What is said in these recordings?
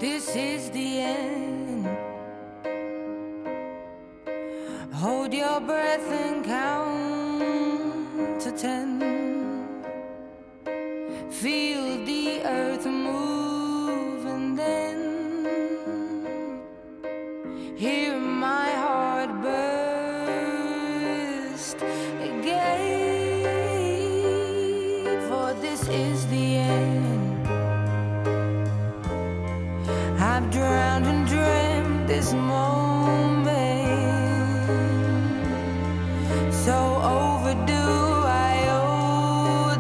This is the end. Hold your breath and count to 10. Feel the earth move and then hear my heart burst again. For this is the end. I've drowned and dreamt this moment, so overdue I owe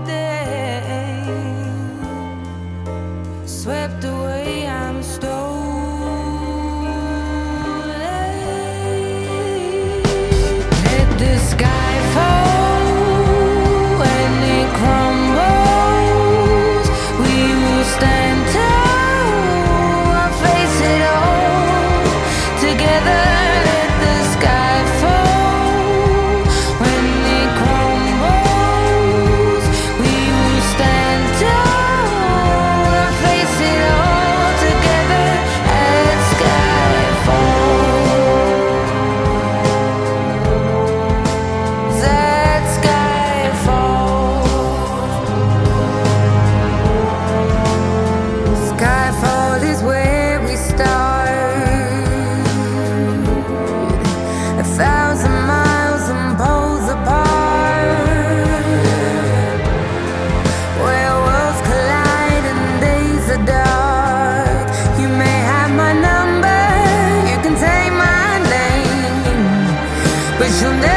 them. Swept away, I'm stolen. Let the sky fall when it crumbles. We will stand tall. But you'll never